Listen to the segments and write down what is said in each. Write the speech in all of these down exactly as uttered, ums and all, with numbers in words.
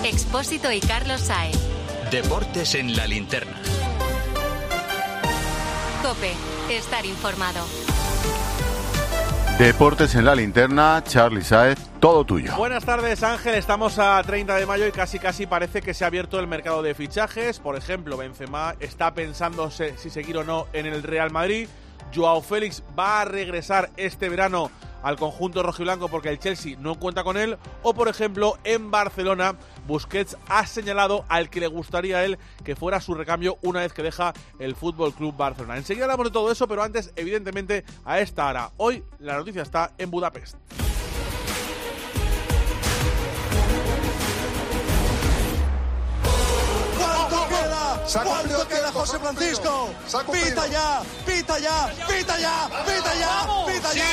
Expósito y Carlos Saez. Deportes en la linterna. COPE, estar informado. Deportes en la linterna, Charly Saez, todo tuyo. Buenas tardes, Ángel. Estamos a treinta de mayo y casi casi parece que se ha abierto el mercado de fichajes. Por ejemplo, Benzema está pensando si seguir o no en el Real Madrid. Joao Félix va a regresar este verano al conjunto rojiblanco porque el Chelsea no cuenta con él. O, por ejemplo, en Barcelona, Busquets ha señalado al que le gustaría a él que fuera su recambio una vez que deja el F C Barcelona. Enseguida hablamos de todo eso, pero antes, evidentemente, a esta hora. Hoy la noticia está en Budapest. ¿Cuánto queda? ¿Cuánto queda, José Francisco? Pita ya, pita ya, pita ya, pita ya, pita ya.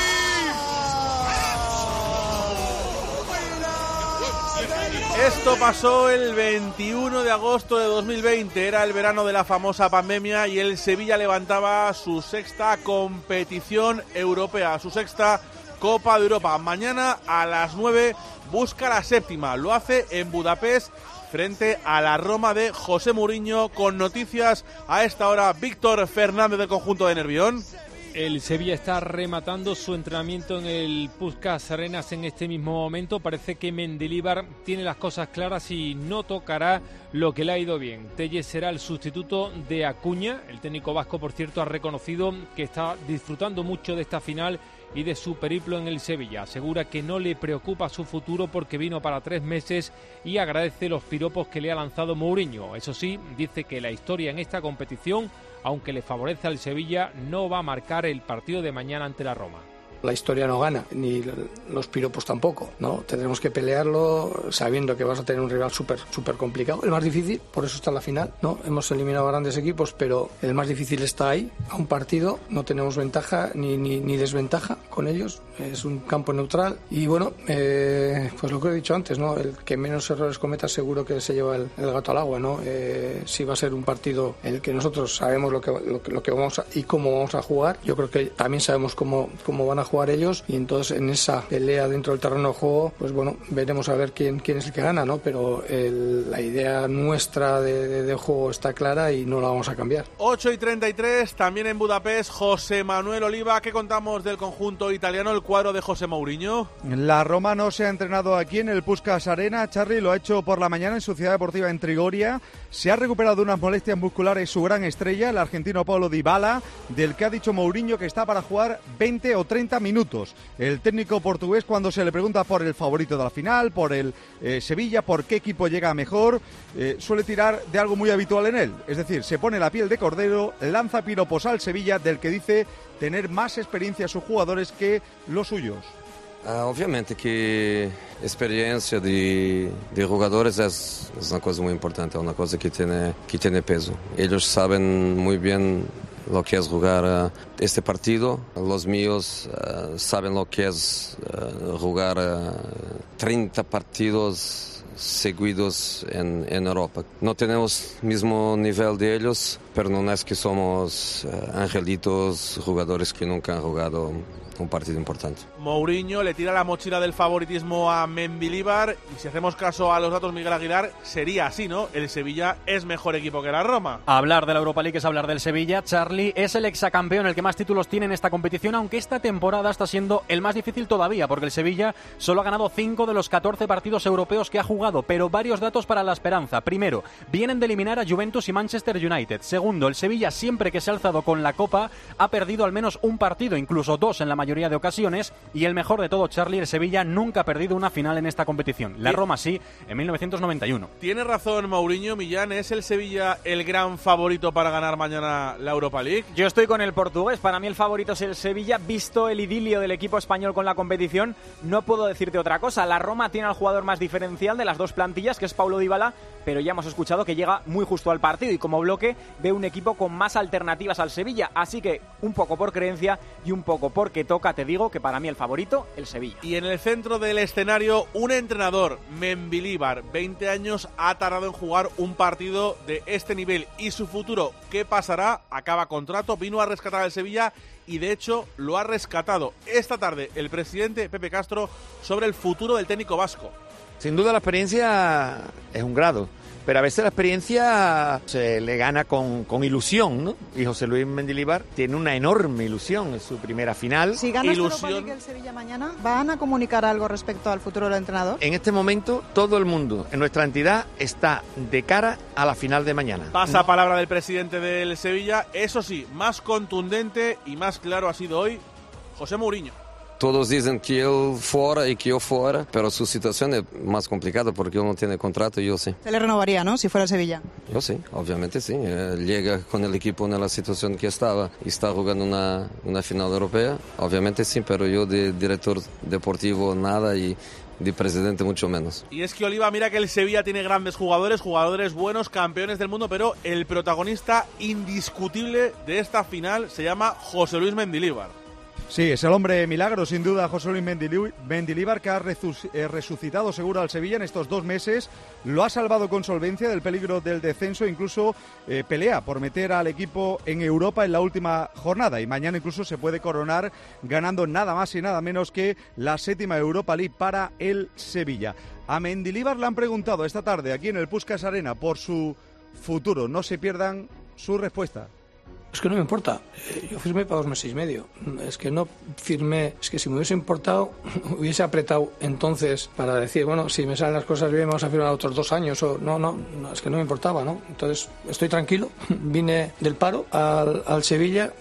Esto pasó el veintiuno de agosto de dos mil veinte, era el verano de la famosa pandemia y el Sevilla levantaba su sexta competición europea, su sexta Copa de Europa. Mañana a las nueve busca la séptima, lo hace en Budapest frente a la Roma de José Mourinho. Con noticias a esta hora, Víctor Fernández del conjunto de Nervión. El Sevilla está rematando su entrenamiento en el Puskás Arenas en este mismo momento. Parece que Mendilibar tiene las cosas claras y no tocará lo que le ha ido bien. Telles será el sustituto de Acuña. El técnico vasco, por cierto, ha reconocido que está disfrutando mucho de esta final y de su periplo en el Sevilla. Asegura que no le preocupa su futuro porque vino para tres meses y agradece los piropos que le ha lanzado Mourinho. Eso sí, dice que la historia en esta competición, aunque le favorece al Sevilla, no va a marcar el partido de mañana ante la Roma. La historia no gana, ni los piropos tampoco, ¿no? Tendremos que pelearlo sabiendo que vas a tener un rival súper súper complicado. El más difícil, por eso está en la final, ¿no? Hemos eliminado a grandes equipos, pero el más difícil está ahí, a un partido. No tenemos ventaja ni, ni, ni desventaja con ellos. Es un campo neutral. Y bueno, eh, pues lo que he dicho antes, ¿no? El que menos errores cometa seguro que se lleva el, el gato al agua, ¿no? Eh, si va a ser un partido en el que nosotros sabemos lo que, lo, lo que vamos a, y cómo vamos a jugar, yo creo que también sabemos cómo, cómo van a jugar ellos, y entonces en esa pelea dentro del terreno de juego, pues bueno, veremos a ver quién, quién es el que gana, ¿no? Pero el, la idea nuestra de, de, de juego está clara y no la vamos a cambiar. ocho y treinta y tres, también en Budapest, José Manuel Oliva. ¿Qué contamos del conjunto italiano, el cuadro de José Mourinho? La Roma no se ha entrenado aquí en el Puskás Arena. Charly lo ha hecho por la mañana en su ciudad deportiva en Trigoria. Se ha recuperado de unas molestias musculares su gran estrella, el argentino Paulo Dybala, del que ha dicho Mourinho que está para jugar veinte o treinta minutos. El técnico portugués, cuando se le pregunta por el favorito de la final, por el eh, Sevilla, por qué equipo llega mejor, eh, suele tirar de algo muy habitual en él. Es decir, se pone la piel de cordero, lanza piropos al Sevilla, del que dice tener más experiencia sus jugadores que los suyos. Ah, obviamente que experiencia de, de jugadores es, es una cosa muy importante, es una cosa que tiene, que tiene peso. Ellos saben muy bien lo que es jugar uh, este partido. Los míos uh, saben lo que es uh, jugar uh, treinta partidos seguidos en, en Europa. No tenemos el mismo nivel de ellos, pero no es que somos uh, angelitos, jugadores que nunca han jugado un partido importante. Mourinho le tira la mochila del favoritismo a Mendilibar y si hacemos caso a los datos Miguel Aguilar, sería así, ¿no? El Sevilla es mejor equipo que la Roma. Hablar de la Europa League es hablar del Sevilla. Charly es el exacampeón, el que más títulos tiene en esta competición, aunque esta temporada está siendo el más difícil todavía, porque el Sevilla solo ha ganado cinco de los catorce partidos europeos que ha jugado, pero varios datos para la esperanza. Primero, vienen de eliminar a Juventus y Manchester United. Segundo, el Sevilla siempre que se ha alzado con la Copa ha perdido al menos un partido, incluso dos en la mayoría de ocasiones, y el mejor de todo, Charly, el Sevilla nunca ha perdido una final en esta competición. La Roma sí, en mil novecientos noventa y uno. Tiene razón Mourinho. Millán, ¿es el Sevilla el gran favorito para ganar mañana la Europa League? Yo estoy con el portugués. Para mí el favorito es el Sevilla. Visto el idilio del equipo español con la competición, no puedo decirte otra cosa. La Roma tiene al jugador más diferencial de las dos plantillas, que es Paulo Dybala, pero ya hemos escuchado que llega muy justo al partido y como bloque ve un equipo con más alternativas al Sevilla. Así que un poco por creencia y un poco porque toca, te digo, que para mí el favorito, el Sevilla. Y en el centro del escenario, un entrenador, Mendilibar, veinte años, ha tardado en jugar un partido de este nivel. ¿Y su futuro qué pasará? Acaba contrato, vino a rescatar al Sevilla y de hecho lo ha rescatado esta tarde el presidente Pepe Castro sobre el futuro del técnico vasco. Sin duda la experiencia es un grado, pero a veces la experiencia se le gana con, con ilusión, ¿no? Y José Luis Mendilibar tiene una enorme ilusión en su primera final. Si gana Europa League el Sevilla mañana, ¿van a comunicar algo respecto al futuro del entrenador? En este momento todo el mundo en nuestra entidad está de cara a la final de mañana. Pasa palabra del presidente del Sevilla, eso sí, más contundente y más claro ha sido hoy José Mourinho. Todos dicen que él fuera y que yo fuera, pero su situación es más complicada porque él no tiene contrato y yo sí. Se le renovaría, ¿no? Si fuera Sevilla. Yo sí, obviamente sí. Él llega con el equipo en la situación que estaba y está jugando una, una final europea, obviamente sí, pero yo de director deportivo nada y de presidente mucho menos. Y es que Oliva, mira que el Sevilla tiene grandes jugadores, jugadores buenos, campeones del mundo, pero el protagonista indiscutible de esta final se llama José Luis Mendilibar. Sí, es el hombre milagro, sin duda, José Luis Mendilibar, que ha resucitado seguro al Sevilla en estos dos meses. Lo ha salvado con solvencia del peligro del descenso, incluso eh, pelea por meter al equipo en Europa en la última jornada. Y mañana incluso se puede coronar ganando nada más y nada menos que la séptima Europa League para el Sevilla. A Mendilibar le han preguntado esta tarde aquí en el Puskás Arena por su futuro. No se pierdan su respuesta. Es que no me importa, yo firmé para dos meses y medio, es que no firmé, es que si me hubiese importado, hubiese apretado entonces para decir, bueno, si me salen las cosas bien vamos a firmar otros dos años, o no, no, no es que no me importaba, ¿no? Entonces estoy tranquilo, vine del paro al, al Sevilla,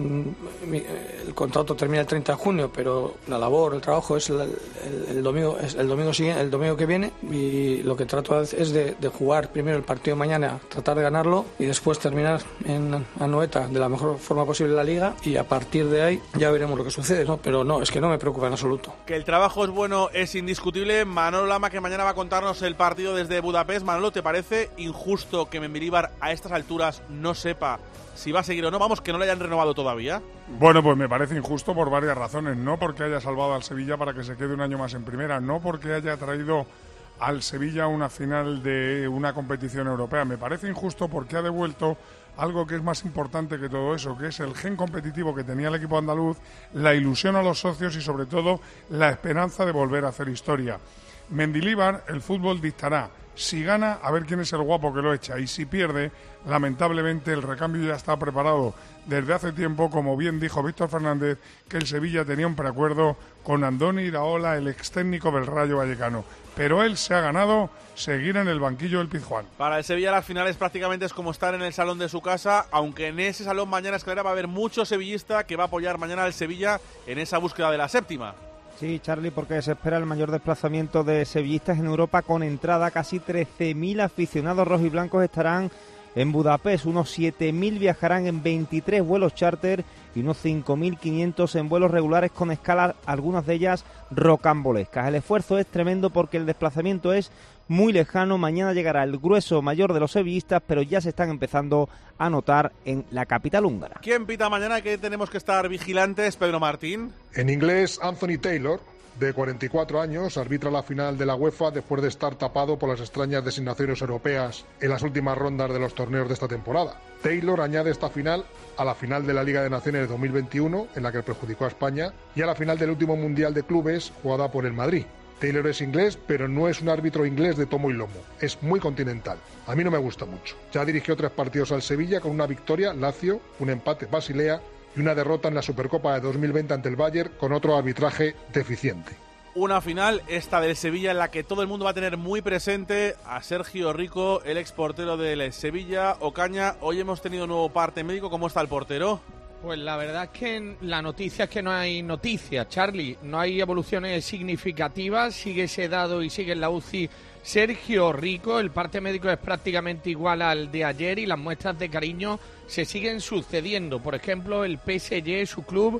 el contrato termina el treinta de junio, pero la labor, el trabajo es el, el, el domingo es el domingo siguiente, el domingo que viene, y lo que trato es de, de jugar primero el partido de mañana, tratar de ganarlo y después terminar en Anoeta de la mejor forma posible la Liga y a partir de ahí ya veremos lo que sucede, ¿no? Pero no, es que no me preocupa en absoluto. Que el trabajo es bueno es indiscutible. Manolo Lama, que mañana va a contarnos el partido desde Budapest. Manolo, ¿te parece injusto que Mendilibar a estas alturas no sepa si va a seguir o no? Vamos, que no le hayan renovado todavía. Bueno, pues me parece injusto por varias razones. No porque haya salvado al Sevilla para que se quede un año más en primera, no porque haya traído al Sevilla una final de una competición europea. Me parece injusto porque ha devuelto algo que es más importante que todo eso, que es el gen competitivo que tenía el equipo andaluz, la ilusión a los socios y sobre todo la esperanza de volver a hacer historia. Mendilibar, el fútbol dictará. Si gana, a ver quién es el guapo que lo echa, y si pierde, lamentablemente el recambio ya está preparado desde hace tiempo, como bien dijo Víctor Fernández, que el Sevilla tenía un preacuerdo con Andoni Iraola, el ex técnico del Rayo Vallecano. Pero él se ha ganado seguir en el banquillo del Pizjuán. Para el Sevilla las finales prácticamente es como estar en el salón de su casa, aunque en ese salón mañana, Escalera, va a haber mucho sevillista que va a apoyar mañana al Sevilla en esa búsqueda de la séptima. Sí, Charlie, porque se espera el mayor desplazamiento de sevillistas en Europa con entrada. Casi trece mil aficionados rojiblancos estarán en Budapest, unos siete mil viajarán en veintitrés vuelos charter y unos cinco mil quinientos en vuelos regulares con escalas, algunas de ellas rocambolescas. El esfuerzo es tremendo porque el desplazamiento es muy lejano. Mañana llegará el grueso mayor de los sevillistas, pero ya se están empezando a notar en la capital húngara. ¿Quién pita mañana? Que tenemos que estar vigilantes, Pedro Martín. En inglés, Anthony Taylor, de cuarenta y cuatro años, arbitra la final de la UEFA después de estar tapado por las extrañas designaciones europeas en las últimas rondas de los torneos de esta temporada. Taylor añade esta final a la final de la Liga de Naciones de dos mil veintiuno, en la que perjudicó a España, y a la final del último Mundial de Clubes, jugada por el Madrid. Taylor es inglés, pero no es un árbitro inglés de tomo y lomo. Es muy continental. A mí no me gusta mucho. Ya dirigió tres partidos al Sevilla con una victoria, Lazio, un empate, Basilea, y una derrota en la Supercopa de dos mil veinte ante el Bayern con otro arbitraje deficiente. Una final, esta del Sevilla, en la que todo el mundo va a tener muy presente a Sergio Rico, el exportero del Sevilla. Ocaña, hoy hemos tenido un nuevo parte médico. ¿Cómo está el portero? Pues la verdad es que la noticia es que no hay noticias, Charlie. No hay evoluciones significativas, sigue sedado y sigue en la U C I Sergio Rico. El parte médico es prácticamente igual al de ayer y las muestras de cariño se siguen sucediendo. Por ejemplo, el P S G, su club,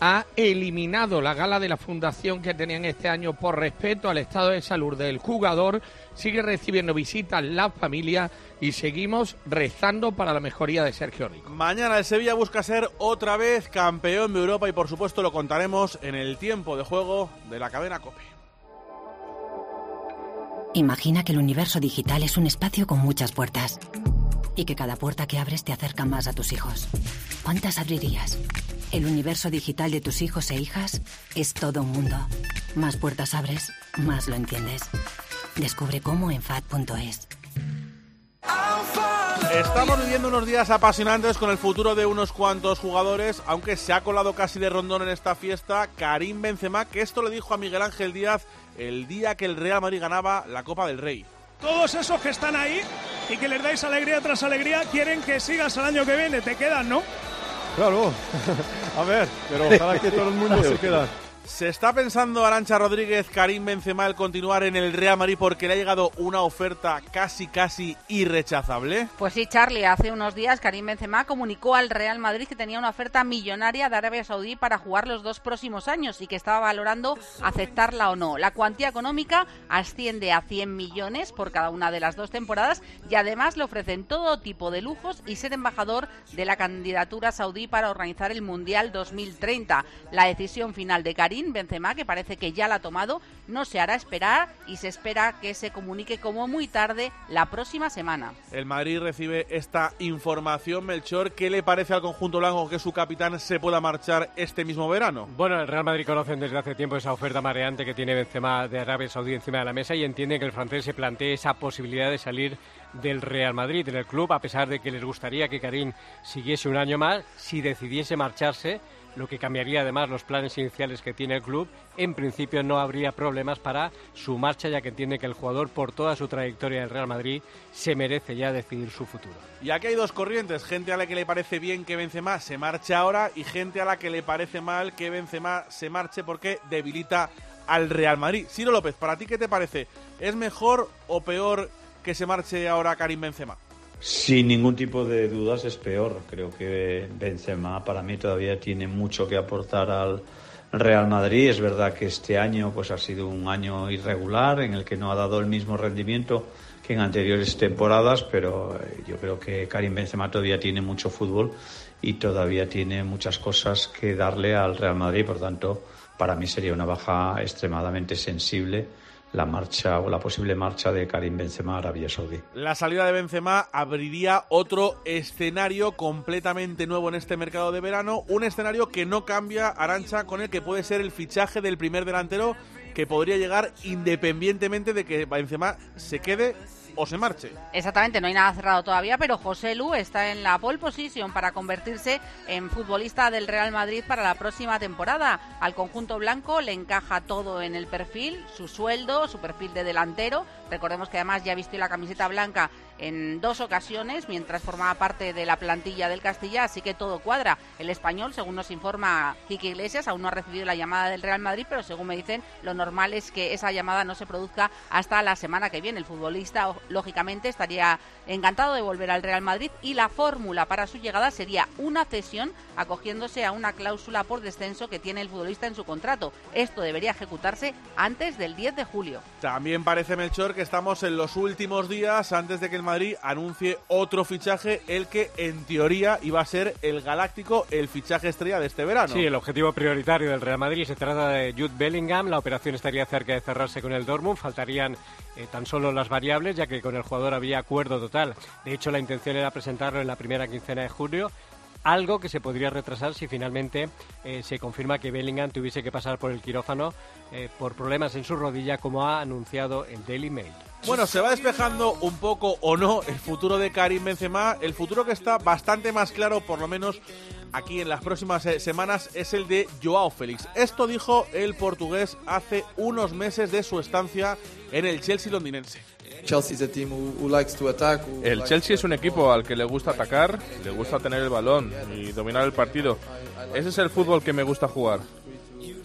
ha eliminado la gala de la fundación que tenían este año por respeto al estado de salud del jugador. Sigue recibiendo visitas la familia y seguimos rezando para la mejoría de Sergio Rico. Mañana el Sevilla busca ser otra vez campeón de Europa y por supuesto lo contaremos en el tiempo de juego de la cadena COPE. Imagina que el universo digital es un espacio con muchas puertas y que cada puerta que abres te acerca más a tus hijos. ¿Cuántas abrirías? El universo digital de tus hijos e hijas es todo un mundo. Más puertas abres, más lo entiendes. Descubre cómo en F A D punto es. Estamos viviendo unos días apasionantes con el futuro de unos cuantos jugadores, aunque se ha colado casi de rondón en esta fiesta Karim Benzema, que esto le dijo a Miguel Ángel Díaz el día que el Real Madrid ganaba la Copa del Rey. Todos esos que están ahí y que les dais alegría tras alegría quieren que sigas el año que viene, te quedan, ¿no? Claro, a ver, pero ojalá que todo el mundo se quede. ¿Se está pensando Arantxa Rodríguez, Karim Benzema, el continuar en el Real Madrid porque le ha llegado una oferta casi casi irrechazable? Pues sí, Charlie, hace unos días Karim Benzema comunicó al Real Madrid que tenía una oferta millonaria de Arabia Saudí para jugar los dos próximos años y que estaba valorando aceptarla o no. La cuantía económica asciende a cien millones por cada una de las dos temporadas y además le ofrecen todo tipo de lujos y ser embajador de la candidatura saudí para organizar el Mundial dos mil treinta. La decisión final de Karim Benzema, que parece que ya la ha tomado, no se hará esperar y se espera que se comunique como muy tarde la próxima semana. El Madrid recibe esta información, Melchor. ¿Qué le parece al conjunto blanco que su capitán se pueda marchar este mismo verano? Bueno, el Real Madrid conocen desde hace tiempo esa oferta mareante que tiene Benzema de Arabia Saudí encima de la mesa y entienden que el francés se plantee esa posibilidad de salir del Real Madrid, del club, a pesar de que les gustaría que Karim siguiese un año más. Si decidiese marcharse, lo que cambiaría además los planes iniciales que tiene el club, en principio no habría problemas para su marcha, ya que entiende que el jugador, por toda su trayectoria del Real Madrid, se merece ya decidir su futuro. Y aquí hay dos corrientes, gente a la que le parece bien que Benzema se marche ahora y gente a la que le parece mal que Benzema se marche porque debilita al Real Madrid. Ciro López, ¿para ti qué te parece? ¿Es mejor o peor que se marche ahora Karim Benzema? Sin ningún tipo de dudas es peor. Creo que Benzema para mí todavía tiene mucho que aportar al Real Madrid. Es verdad que este año pues ha sido un año irregular en el que no ha dado el mismo rendimiento que en anteriores temporadas, pero yo creo que Karim Benzema todavía tiene mucho fútbol y todavía tiene muchas cosas que darle al Real Madrid. Por tanto, para mí sería una baja extremadamente sensible la marcha o la posible marcha de Karim Benzema a Arabia Saudí. La salida de Benzema abriría otro escenario completamente nuevo en este mercado de verano, un escenario que no cambia, Arantxa, con el que puede ser el fichaje del primer delantero que podría llegar independientemente de que Benzema se quede o se marche. Exactamente, no hay nada cerrado todavía, pero José Lu está en la pole position para convertirse en futbolista del Real Madrid para la próxima temporada. Al conjunto blanco le encaja todo en el perfil, su sueldo, su perfil de delantero. Recordemos que además ya vistió la camiseta blanca en dos ocasiones mientras formaba parte de la plantilla del Castilla, así que todo cuadra. El español, según nos informa Quique Iglesias, aún no ha recibido la llamada del Real Madrid, pero según me dicen, lo normal es que esa llamada no se produzca hasta la semana que viene. El futbolista, lógicamente, estaría encantado de volver al Real Madrid y la fórmula para su llegada sería una cesión acogiéndose a una cláusula por descenso que tiene el futbolista en su contrato. Esto debería ejecutarse antes del diez de julio. También parece, Melchor, que estamos en los últimos días antes de que el Madrid anuncie otro fichaje, el que en teoría iba a ser el galáctico, el fichaje estrella de este verano. Sí, el objetivo prioritario del Real Madrid se trata de Jude Bellingham. La operación estaría cerca de cerrarse con el Dortmund, faltarían eh, tan solo las variables, ya que con el jugador había acuerdo total. De hecho, la intención era presentarlo en la primera quincena de julio, algo que se podría retrasar si finalmente eh, se confirma que Bellingham tuviese que pasar por el quirófano eh, por problemas en su rodilla, como ha anunciado el Daily Mail. Bueno, se va despejando un poco o no el futuro de Karim Benzema. El futuro que está bastante más claro, por lo menos aquí en las próximas eh, semanas, es el de Joao Félix. Esto dijo el portugués hace unos meses de su estancia en el Chelsea londinense. El Chelsea es un equipo al que le gusta atacar, le gusta tener el balón y dominar el partido. Ese es el fútbol que me gusta jugar.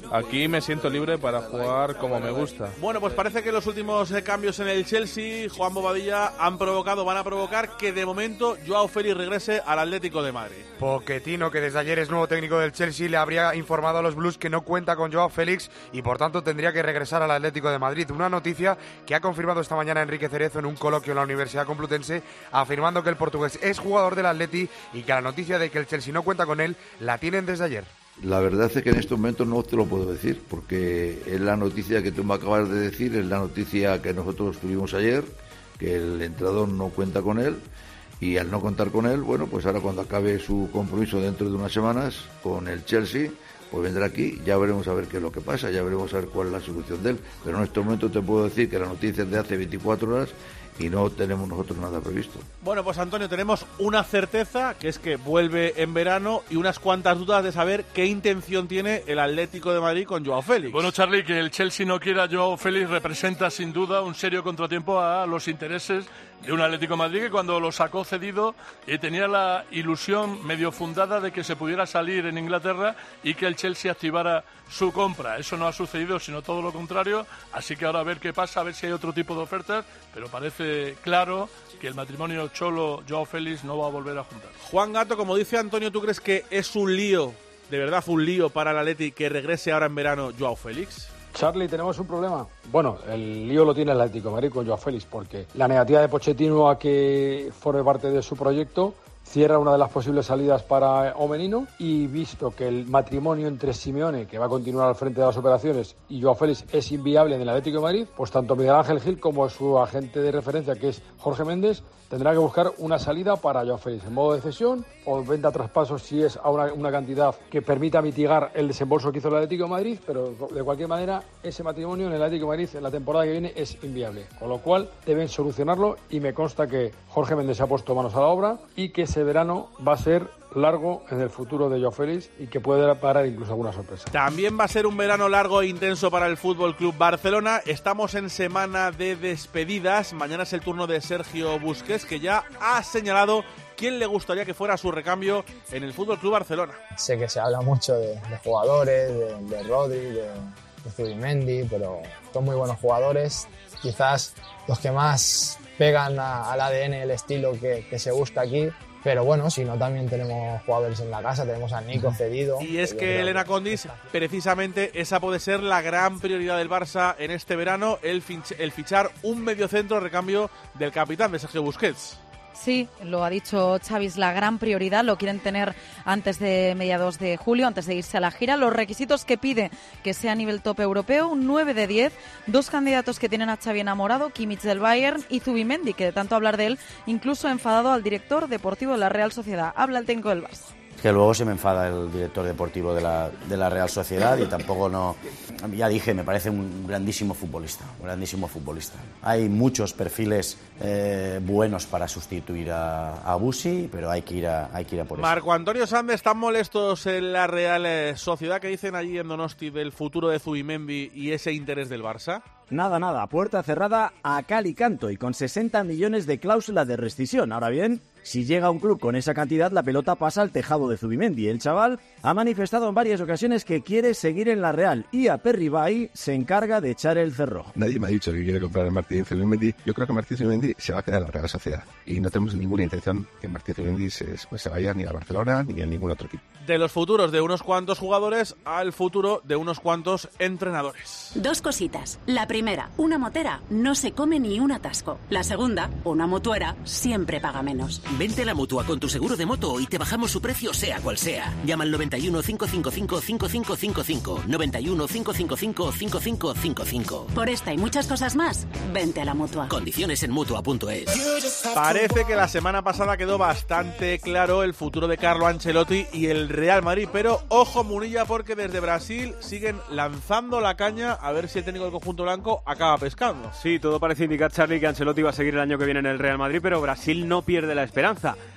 Aquí me siento libre para jugar como me gusta. Bueno, pues parece que los últimos eh, cambios en el Chelsea, Juan Bobadilla, han provocado, van a provocar que de momento Joao Félix regrese al Atlético de Madrid. Pochettino, que desde ayer es nuevo técnico del Chelsea, le habría informado a los Blues que no cuenta con Joao Félix y por tanto tendría que regresar al Atlético de Madrid. Una noticia que ha confirmado esta mañana Enrique Cerezo en un coloquio en la Universidad Complutense, afirmando que el portugués es jugador del Atleti y que la noticia de que el Chelsea no cuenta con él la tienen desde ayer. La verdad es que en estos momentos no te lo puedo decir, porque es la noticia que tú me acabas de decir, es la noticia que nosotros tuvimos ayer, que el entrenador no cuenta con él, y al no contar con él, bueno, pues ahora cuando acabe su compromiso dentro de unas semanas con el Chelsea, pues vendrá aquí, ya veremos a ver qué es lo que pasa, ya veremos a ver cuál es la solución de él, pero en estos momentos te puedo decir que la noticia es de hace veinticuatro horas y no tenemos nosotros nada previsto. Bueno, pues Antonio, tenemos una certeza, que es que vuelve en verano, y unas cuantas dudas de saber qué intención tiene el Atlético de Madrid con Joao Félix. Bueno, Charlie, que el Chelsea no quiera a Joao Félix representa sin duda un serio contratiempo a los intereses de un Atlético de Madrid que cuando lo sacó cedido eh, tenía la ilusión medio fundada de que se pudiera salir en Inglaterra y que el Chelsea activara su compra. Eso no ha sucedido, sino todo lo contrario, así que ahora a ver qué pasa, a ver si hay otro tipo de ofertas, pero parece claro que el matrimonio Cholo-Joao Félix no va a volver a juntar. Juan Gato, como dice Antonio, ¿tú crees que es un lío, de verdad un lío para el Atleti que regrese ahora en verano Joao Félix? Charlie, tenemos un problema. Bueno, el lío lo tiene el Atlético de Madrid con Joao Félix, porque la negativa de Pochettino a que forme parte de su proyecto cierra una de las posibles salidas para Omenino, y visto que el matrimonio entre Simeone, que va a continuar al frente de las operaciones, y Joao Félix es inviable en el Atlético de Madrid, pues tanto Miguel Ángel Gil como su agente de referencia, que es Jorge Méndez, tendrá que buscar una salida para Joao Félix en modo de cesión o venta a traspasos si es a una, una cantidad que permita mitigar el desembolso que hizo el Atlético de Madrid, pero de cualquier manera ese matrimonio en el Atlético de Madrid en la temporada que viene es inviable, con lo cual deben solucionarlo, y me consta que Jorge Méndez se ha puesto manos a la obra y que ese verano va a ser largo en el futuro de Joao Félix y que puede parar incluso alguna sorpresa. También va a ser un verano largo e intenso para el F C Barcelona. Estamos en semana de despedidas. Mañana es el turno de Sergio Busquets, que ya ha señalado quién le gustaría que fuera su recambio en el F C Barcelona. Sé que se habla mucho de, de jugadores, de, de Rodri, de, de Zubimendi, pero son muy buenos jugadores. Quizás los que más pegan a, al A D N, el estilo que, que se busca aquí. Pero bueno, si no, también tenemos jugadores en la casa, tenemos a Nico cedido. Y es que Elena Condis, precisamente esa puede ser la gran prioridad del Barça en este verano, el, finch- el fichar un mediocentro a recambio del capitán, de Sergio Busquets. Sí, lo ha dicho Xavi, es la gran prioridad, lo quieren tener antes de mediados de julio, antes de irse a la gira. Los requisitos que pide que sea a nivel top europeo, un nueve de diez, dos candidatos que tienen a Xavi enamorado, Kimmich del Bayern y Zubimendi, que de tanto hablar de él, incluso ha enfadado al director deportivo de la Real Sociedad. Habla el técnico del Barça. Que luego se me enfada el director deportivo de la, de la Real Sociedad y tampoco no... Ya dije, me parece un grandísimo futbolista, un grandísimo futbolista. Hay muchos perfiles eh, buenos para sustituir a, a Busi, pero hay que ir a, hay que ir a por eso. Marco Antonio Sanz, ¿están molestos en la Real Sociedad? ¿Qué dicen allí en Donosti del futuro de Zubimendi y ese interés del Barça? Nada, nada, puerta cerrada a cal y canto y con sesenta millones de cláusula de rescisión. Ahora bien, si llega un club con esa cantidad, la pelota pasa al tejado de Zubimendi. El chaval ha manifestado en varias ocasiones que quiere seguir en la Real y Aperribay se encarga de echar el cerrojo. Nadie me ha dicho que quiere comprar a Martín Zubimendi. Yo creo que Martín Zubimendi se va a quedar en la Real Sociedad y no tenemos ninguna intención que Martín Zubimendi se, pues, se vaya ni a Barcelona ni a ningún otro equipo. De los futuros de unos cuantos jugadores al futuro de unos cuantos entrenadores. Dos cositas. La primera, una motera no se come ni un atasco. La segunda, una mutuera siempre paga menos. Vente a la Mutua con tu seguro de moto y te bajamos su precio sea cual sea. Llama al noventa y uno, cinco cinco cinco, cinco cinco cinco cinco, noventa y uno, cinco cinco cinco, cinco cinco cinco cinco. Por esta y muchas cosas más, vente a la Mutua. Condiciones en Mutua punto es. Parece que la semana pasada quedó bastante claro el futuro de Carlo Ancelotti y el Real Madrid, pero ojo Munilla, porque desde Brasil siguen lanzando la caña a ver si el técnico del conjunto blanco acaba pescando. Sí, todo parece indicar, Charlie, que Ancelotti va a seguir el año que viene en el Real Madrid, pero Brasil no pierde la esperanza.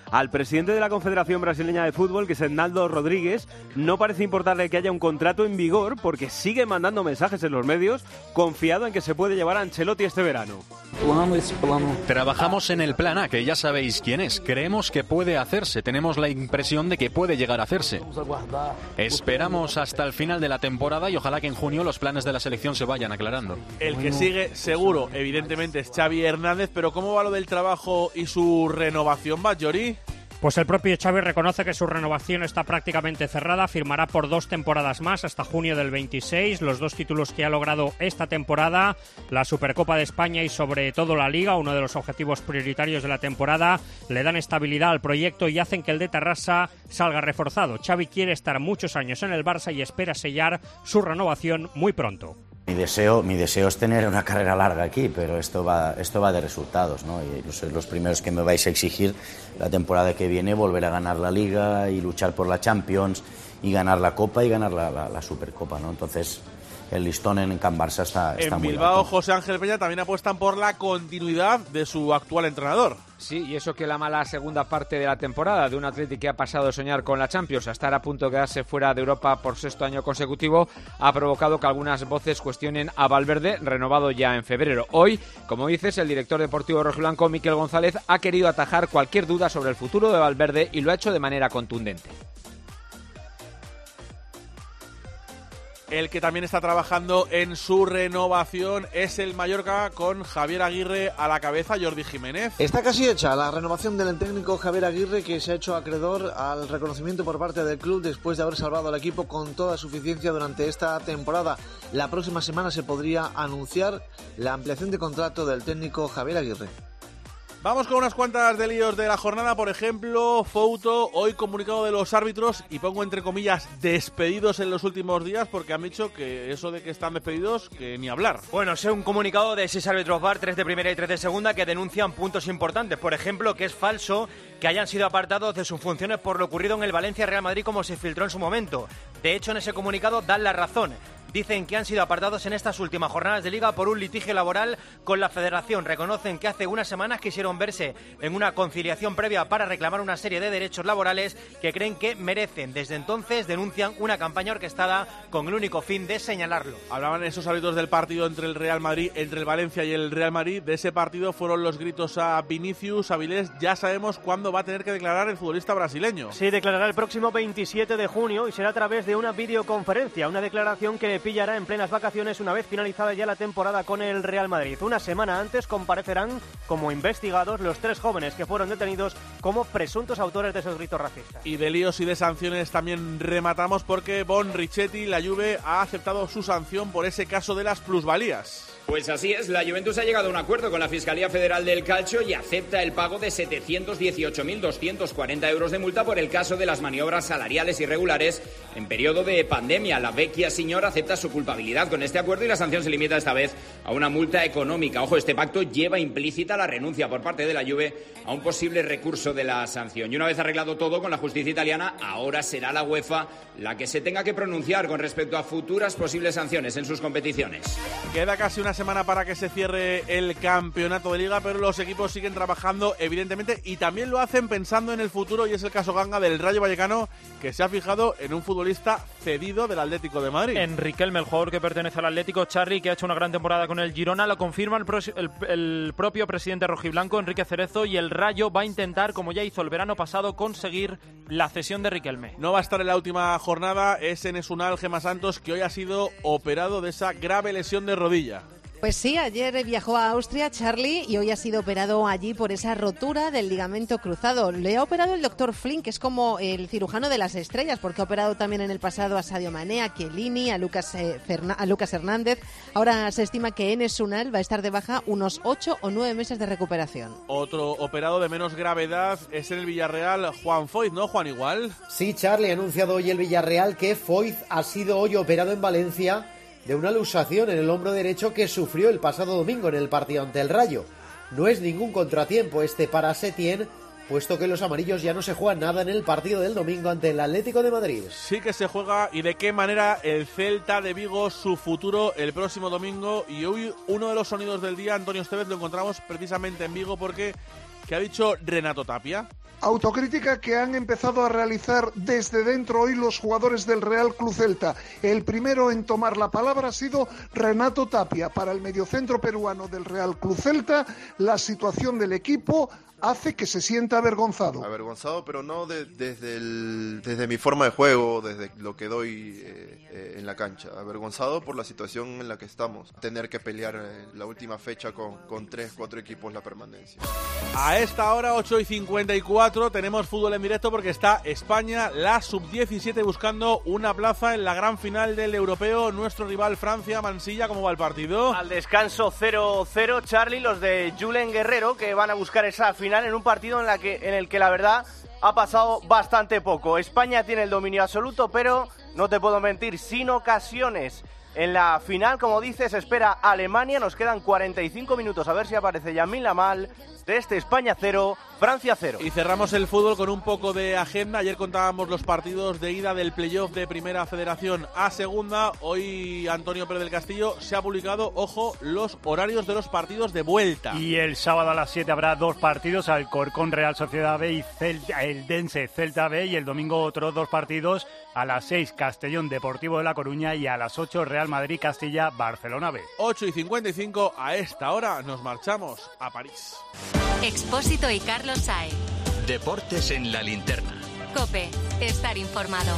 Al presidente de la Confederación Brasileña de Fútbol, que es Hernaldo Rodríguez, no parece importarle que haya un contrato en vigor porque sigue mandando mensajes en los medios confiado en que se puede llevar a Ancelotti este verano. Trabajamos en el plan A, que ya sabéis quién es. Creemos que puede hacerse. Tenemos la impresión de que puede llegar a hacerse. Esperamos hasta el final de la temporada y ojalá que en junio los planes de la selección se vayan aclarando. El que sigue seguro, evidentemente, es Xavi Hernández, pero ¿cómo va lo del trabajo y su renovación, Batllori? Pues el propio Xavi reconoce que su renovación está prácticamente cerrada, firmará por dos temporadas más hasta junio del veintiséis, los dos títulos que ha logrado esta temporada, la Supercopa de España y sobre todo la Liga, uno de los objetivos prioritarios de la temporada, le dan estabilidad al proyecto y hacen que el de Tarrasa salga reforzado. Xavi quiere estar muchos años en el Barça y espera sellar su renovación muy pronto. Mi deseo, mi deseo es tener una carrera larga aquí, pero esto va, esto va de resultados, ¿no? Y sois los primeros que me vais a exigir la temporada que viene volver a ganar la Liga y luchar por la Champions y ganar la Copa y ganar la, la, la Supercopa, ¿no? Entonces el listón en Can Barça está, está en muy Bilbao, alto. José Ángel Peña también apuestan por la continuidad de su actual entrenador. Sí, y eso que la mala segunda parte de la temporada de un Atleti que ha pasado de soñar con la Champions a estar a punto de quedarse fuera de Europa por sexto año consecutivo ha provocado que algunas voces cuestionen a Valverde, renovado ya en febrero. Hoy, como dices, el director deportivo rojiblanco Miquel González ha querido atajar cualquier duda sobre el futuro de Valverde y lo ha hecho de manera contundente. El que también está trabajando en su renovación es el Mallorca, con Javier Aguirre a la cabeza. Jordi Jiménez. Está casi hecha la renovación del técnico Javier Aguirre, que se ha hecho acreedor al reconocimiento por parte del club después de haber salvado al equipo con toda suficiencia durante esta temporada. La próxima semana se podría anunciar la ampliación de contrato del técnico Javier Aguirre. Vamos con unas cuantas de líos de la jornada. Por ejemplo, Fouto, hoy comunicado de los árbitros, y pongo entre comillas despedidos en los últimos días, porque han dicho que eso de que están despedidos, que ni hablar. Bueno, es un comunicado de seis árbitros V A R, tres de primera y tres de segunda, que denuncian puntos importantes. Por ejemplo, que es falso que hayan sido apartados de sus funciones por lo ocurrido en el Valencia-Real Madrid, como se filtró en su momento. De hecho, en ese comunicado dan la razón. Dicen que han sido apartados en estas últimas jornadas de Liga por un litigio laboral con la Federación. Reconocen que hace unas semanas quisieron verse en una conciliación previa para reclamar una serie de derechos laborales que creen que merecen. Desde entonces denuncian una campaña orquestada con el único fin de señalarlo. Hablaban esos árbitros del partido entre el Real Madrid, entre el Valencia y el Real Madrid. De ese partido fueron los gritos a Vinicius, Avilés. Ya sabemos cuándo va a tener que declarar el futbolista brasileño. Sí, declarará el próximo veintisiete de junio y será a través de una videoconferencia. Una declaración que pillará en plenas vacaciones una vez finalizada ya la temporada con el Real Madrid. Una semana antes comparecerán como investigados los tres jóvenes que fueron detenidos como presuntos autores de esos gritos racistas. Y de líos y de sanciones también rematamos, porque Bon Richetti, la Juve, ha aceptado su sanción por ese caso de las plusvalías. Pues así es, la Juventus ha llegado a un acuerdo con la Fiscalía Federal del Calcio y acepta el pago de setecientos dieciocho mil doscientos cuarenta euros de multa por el caso de las maniobras salariales irregulares en periodo de pandemia. La vecchia signora acepta su culpabilidad con este acuerdo y la sanción se limita esta vez a una multa económica. Ojo, este pacto lleva implícita la renuncia por parte de la Juve a un posible recurso de la sanción. Y una vez arreglado todo con la justicia italiana, ahora será la UEFA la que se tenga que pronunciar con respecto a futuras posibles sanciones en sus competiciones. Queda casi una semana para que se cierre el campeonato de Liga, pero los equipos siguen trabajando, evidentemente, y también lo hacen pensando en el futuro, y es el caso Ganga del Rayo Vallecano, que se ha fijado en un futbolista cedido del Atlético de Madrid. En Riquelme, el jugador que pertenece al Atlético, Charly, que ha hecho una gran temporada con el Girona, lo confirma el, pro- el, el propio presidente rojiblanco, Enrique Cerezo, y el Rayo va a intentar, como ya hizo el verano pasado, conseguir la cesión de Riquelme. No va a estar en la última jornada, es Enes Unal Gemma Santos, que hoy ha sido operado de esa grave lesión de rodilla. Pues sí, ayer viajó a Austria, Charly, y hoy ha sido operado allí por esa rotura del ligamento cruzado. Le ha operado el doctor Flynn, que es como el cirujano de las estrellas, porque ha operado también en el pasado a Sadio Mané, a Chiellini, a Lucas, eh, Ferna- a Lucas Hernández. Ahora se estima que Enes Unal va a estar de baja unos ocho o nueve meses de recuperación. Otro operado de menos gravedad es en el Villarreal, Juan Foyth, ¿no, Juan, igual? Sí, Charly, ha anunciado hoy el Villarreal que Foyth ha sido hoy operado en Valencia de una luxación en el hombro derecho que sufrió el pasado domingo en el partido ante el Rayo. No es ningún contratiempo este para Setién, puesto que los amarillos ya no se juegan nada en el partido del domingo ante el Atlético de Madrid. Sí que se juega, y de qué manera el Celta de Vigo, su futuro el próximo domingo. Y hoy uno de los sonidos del día, Antonio Estevez, lo encontramos precisamente en Vigo, porque ¿qué ha dicho Renato Tapia? Autocrítica que han empezado a realizar desde dentro hoy los jugadores del Real Club Celta. El primero en tomar la palabra ha sido Renato Tapia. Para el mediocentro peruano del Real Club Celta, la situación del equipo hace que se sienta avergonzado. Avergonzado, pero no de, desde, el, desde mi forma de juego, desde lo que doy eh, eh, en la cancha. Avergonzado por la situación en la que estamos. Tener que pelear en la última fecha con, con tres, cuatro equipos la permanencia. A esta hora, ocho y cincuenta y cuatro, tenemos fútbol en directo porque está España, la sub diecisiete, buscando una plaza en la gran final del europeo. Nuestro rival Francia, Mansilla, ¿cómo va el partido? Al descanso cero cero, Charlie, los de Julen Guerrero, que van a buscar esa final en un partido en, la que, en el que la verdad ha pasado bastante poco. España tiene el dominio absoluto, pero no te puedo mentir, sin ocasiones. En la final, como dices, espera Alemania. Nos quedan cuarenta y cinco minutos a ver si aparece Yamin Lamal. De este España cero, Francia cero. Y cerramos el fútbol con un poco de agenda. Ayer contábamos los partidos de ida del playoff de Primera Federación a Segunda. Hoy Antonio Pérez del Castillo se ha publicado, ojo, los horarios de los partidos de vuelta. Y el sábado a las siete habrá dos partidos, Alcorcón Real Sociedad B y Celta, el Dense Celta B, y el domingo otros dos partidos, a las seis Castellón Deportivo de La Coruña y a las ocho Real Madrid Castilla Barcelona B. ocho y cincuenta y cinco, a esta hora nos marchamos a París. Expósito y Carlos Saez. Deportes en la linterna. COPE, estar informado.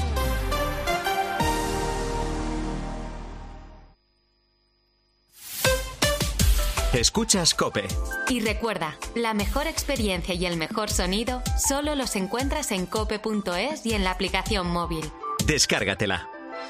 Escuchas COPE. Y recuerda, la mejor experiencia y el mejor sonido solo los encuentras en cope punto es y en la aplicación móvil. Descárgatela.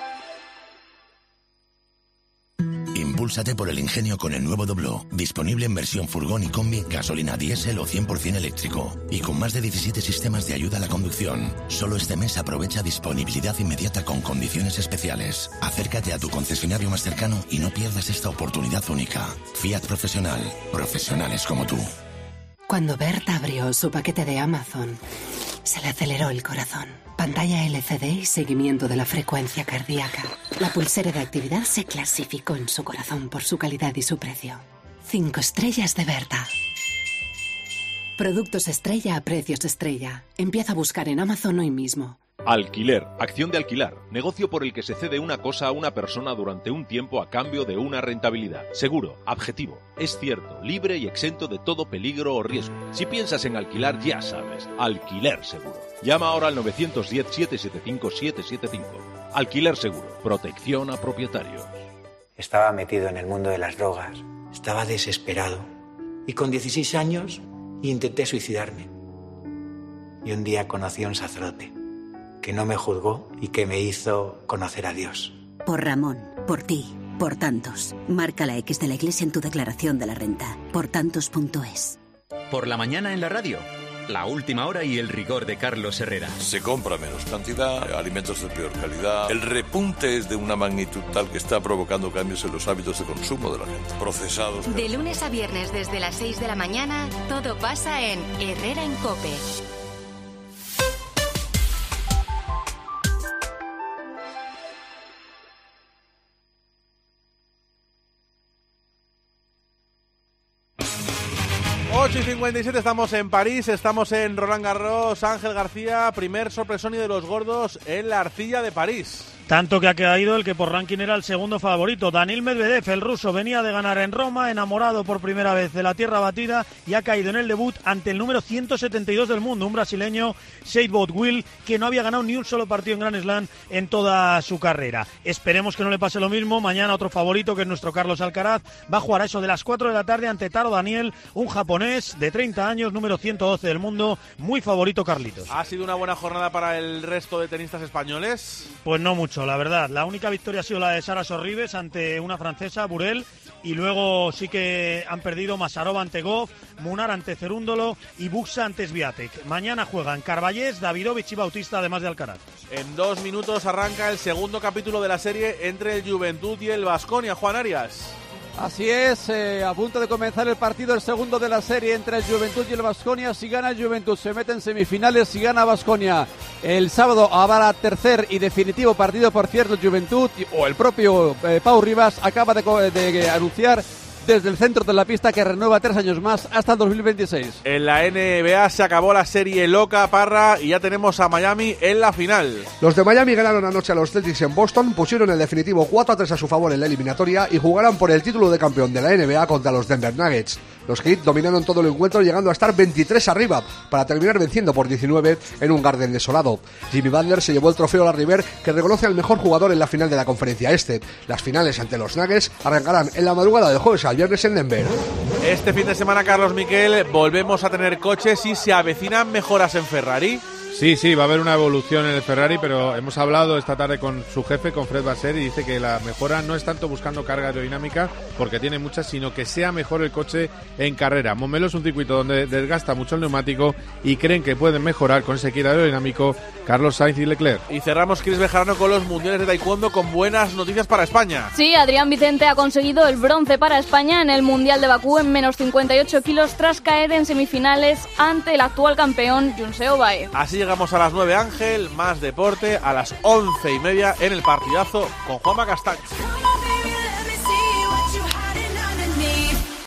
Impúlsate por el ingenio con el nuevo Dobló, disponible en versión furgón y combi, gasolina diésel o cien por ciento eléctrico, y con más de diecisiete sistemas de ayuda a la conducción. Solo este mes aprovecha disponibilidad inmediata con condiciones especiales. Acércate a tu concesionario más cercano y no pierdas esta oportunidad única. Fiat Profesional, profesionales como tú. Cuando Berta abrió su paquete de Amazon, se le aceleró el corazón. Pantalla L C D y seguimiento de la frecuencia cardíaca. La pulsera de actividad se clasificó en su corazón por su calidad y su precio. Cinco estrellas de Berta. Productos estrella a precios estrella. Empieza a buscar en Amazon hoy mismo. Alquiler, acción de alquilar, negocio por el que se cede una cosa a una persona durante un tiempo a cambio de una rentabilidad. Seguro, objetivo, es cierto, libre y exento de todo peligro o riesgo. Si piensas en alquilar, ya sabes, Alquiler Seguro. Llama ahora al nueve uno cero, siete siete cinco, siete siete cinco. Alquiler Seguro, protección a propietarios. Estaba metido en el mundo de las drogas, estaba desesperado y con dieciséis años intenté suicidarme. Y un día conocí a un sacerdote que no me juzgó y que me hizo conocer a Dios. Por Ramón, por ti, por tantos. Marca la X de la Iglesia en tu declaración de la renta. por tantos punto es. Por la mañana en la radio, la última hora y el rigor de Carlos Herrera. Se compra menos cantidad, alimentos de peor calidad. El repunte es de una magnitud tal que está provocando cambios en los hábitos de consumo de la gente. Procesados. De lunes a viernes desde las seis de la mañana, todo pasa en Herrera en COPE. ocho y cincuenta y siete, estamos en París, estamos en Roland Garros. Ángel García, primer sorpresón y de los gordos en la arcilla de París. Tanto que ha caído el que por ranking era el segundo favorito. Daniil Medvedev, el ruso, venía de ganar en Roma, enamorado por primera vez de la tierra batida, y ha caído en el debut ante el número ciento setenta y dos del mundo, un brasileño, Seybold Will, que no había ganado ni un solo partido en Grand Slam en toda su carrera. Esperemos que no le pase lo mismo. Mañana otro favorito, que es nuestro Carlos Alcaraz, va a jugar a eso de las cuatro de la tarde ante Taro Daniel, un japonés de treinta años, número ciento doce del mundo, muy favorito Carlitos. ¿Ha sido una buena jornada para el resto de tenistas españoles? Pues no mucho, la verdad. La única victoria ha sido la de Sara Sorribes ante una francesa, Burel, y luego sí que han perdido Masarova ante Goff, Munar ante Cerúndolo y Buxa ante Swiatek. Mañana juegan Carballés, Davidovich y Bautista, además de Alcaraz. En dos minutos arranca el segundo capítulo de la serie entre el Juventud y el Baskonia. Juan Arias. Así es, eh, a punto de comenzar el partido, el segundo de la serie entre el Juventud y el Baskonia. Si gana el Juventud se mete en semifinales, si gana Baskonia el sábado habrá tercer y definitivo partido. Por cierto, el Juventud o el propio eh, Pau Ribas acaba de, de, de anunciar desde el centro de la pista, que renueva tres años más hasta el dos mil veintiséis. En la N B A se acabó la serie loca, Parra, y ya tenemos a Miami en la final. Los de Miami ganaron anoche a los Celtics en Boston, pusieron el definitivo cuatro a tres a su favor en la eliminatoria y jugarán por el título de campeón de la N B A contra los Denver Nuggets. Los Heat dominaron todo el encuentro, llegando a estar veintitrés arriba para terminar venciendo por diecinueve en un Garden desolado. Jimmy Butler se llevó el trofeo a la River, que reconoce al mejor jugador en la final de la conferencia este. Las finales ante los Nuggets arrancarán en la madrugada del jueves al viernes en Denver. Este fin de semana, Carlos Miquel, volvemos a tener coches y se avecinan mejoras en Ferrari. Sí, sí, va a haber una evolución en el Ferrari, pero hemos hablado esta tarde con su jefe, con Fred Vasseur, y dice que la mejora no es tanto buscando carga aerodinámica, porque tiene muchas, sino que sea mejor el coche en carrera. Montmeló es un circuito donde desgasta mucho el neumático y creen que pueden mejorar con ese kit aerodinámico Carlos Sainz y Leclerc. Y cerramos, Cris Bejarano, con los mundiales de taekwondo con buenas noticias para España. Sí, Adrián Vicente ha conseguido el bronce para España en el Mundial de Bakú en menos cincuenta y ocho kilos tras caer en semifinales ante el actual campeón Junseo Bae. Así llegamos a las nueve, Ángel, más deporte a las once y media en el partidazo con Juanma Castaño.